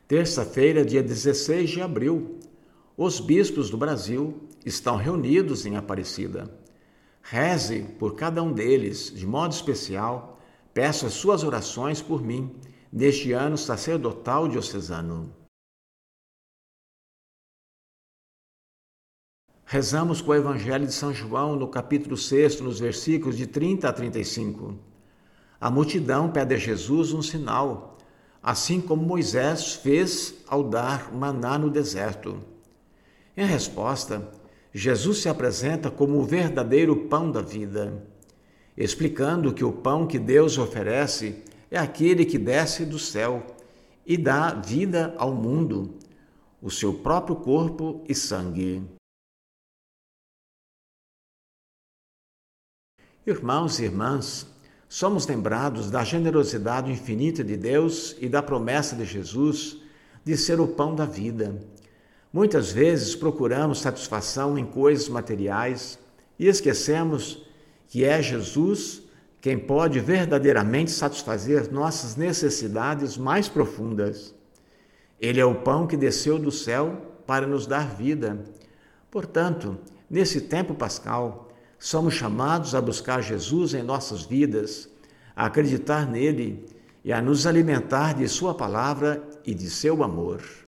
Terça-feira, dia 16 de abril, os bispos do Brasil estão reunidos em Aparecida. Reze por cada um deles, de modo especial, peço as suas orações por mim, neste ano sacerdotal diocesano. Rezamos com o Evangelho de São João, no capítulo 6, nos versículos de 30 a 35. A multidão pede a Jesus um sinal, assim como Moisés fez ao dar maná no deserto. Em resposta, Jesus se apresenta como o verdadeiro pão da vida, explicando que o pão que Deus oferece é aquele que desce do céu e dá vida ao mundo, o seu próprio corpo e sangue. Irmãos e irmãs, somos lembrados da generosidade infinita de Deus e da promessa de Jesus de ser o pão da vida. Muitas vezes procuramos satisfação em coisas materiais e esquecemos que é Jesus quem pode verdadeiramente satisfazer nossas necessidades mais profundas. Ele é o pão que desceu do céu para nos dar vida. Portanto, nesse tempo pascal, somos chamados a buscar Jesus em nossas vidas, a acreditar nele e a nos alimentar de sua palavra e de seu amor.